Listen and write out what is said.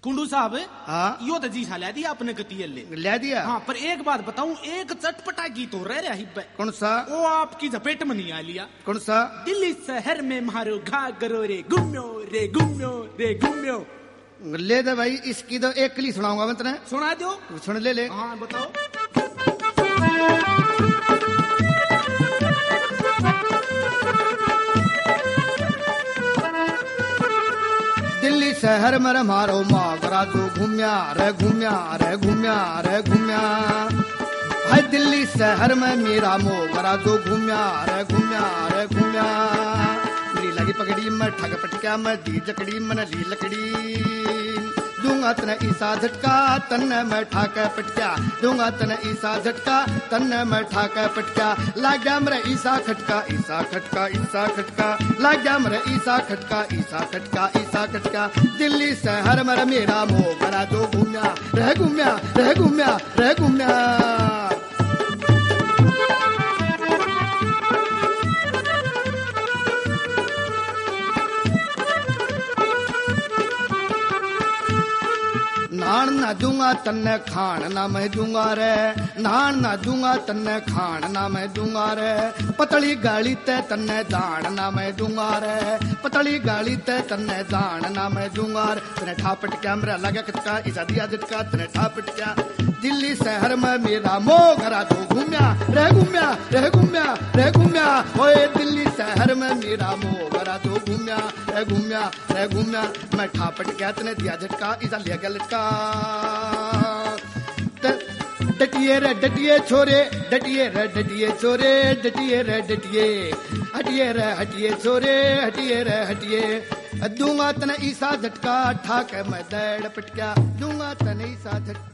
कुंडू साहब, हाँ यो तो जी ले दिया अपने गतिये ले दिया। हाँ, पर एक बात बताऊं, एक चटपटा गीत हो रहा है। कौन सा? वो आपकी झपेट में नहीं आ लिया। कौन सा? दिल्ली शहर में मारो घाघरो रे घूम्यो रे घूम्यो रे घूम्यो। ले दे भाई, इसकी तो एक कली सुनाऊंगा मैं तेने। सुना दो। सुन ले। हाँ बताओ। दिल्ली शहर में मारो मागरा जो घूम्या रे घूम्या रे घूम्या रे घूम्या। है दिल्ली शहर में मेरा मोगरा जो घूम्या रे घूम्या रे घूम्या। मेरी लगी पकड़ी मैं ठग पटक्या, मैं दी जकड़ी मन ली लकड़ी। दूंगा तने ईसा झटका तन्ने मैं ठाके पटक्या, दूंगा तने ईसा झटका तन्ने मैं ठाके पटक्या। लाग गया मेरे ईसा खटका, ईसा खटका ईसा खटका। लाग गया मेरे ईसा खटका, ईसा खटका ईसा खटका। दिल्ली शहर में मेरा मोगरा जो घूम्या रह घूम्या रह घूम्या रह घूम्या। नान ना दूंगा तन्ने खान ना मैं दूंगा रे, नान ना दूंगा तन्ने खान ना मैं दूंगा रे। पतली गाली ते तन्ने दान ना मैं दूंगा रे, पतली गाली ते तन्ने दान ना मैं दूंगा रे। तने ठापट क्या मेरा लगा खटका, ईसा दिया झटका तने ठापट क्या। दिल्ली शहर में मेरा मोगरा जो घूम्या रे घूम्या रे घूम्या रे घूम्या। ओए दिल्ली शहर में मेरा मोगरा जो घूम्या रे घूम्या रे घूम्या। मैं ठापट क्या तने दिया झटका, ईसा लिया गया लटका। डटिए रे डटिए छोरे, डटिए रे डटिए छोरे, डटिए रे डटिए। हटिए रे हटिए छोरे, हटिए रे हटिए। दूंगा तने ईसा झटका ठाके मैं दौड़ पटक्या, दूंगा तने ईसा झटका।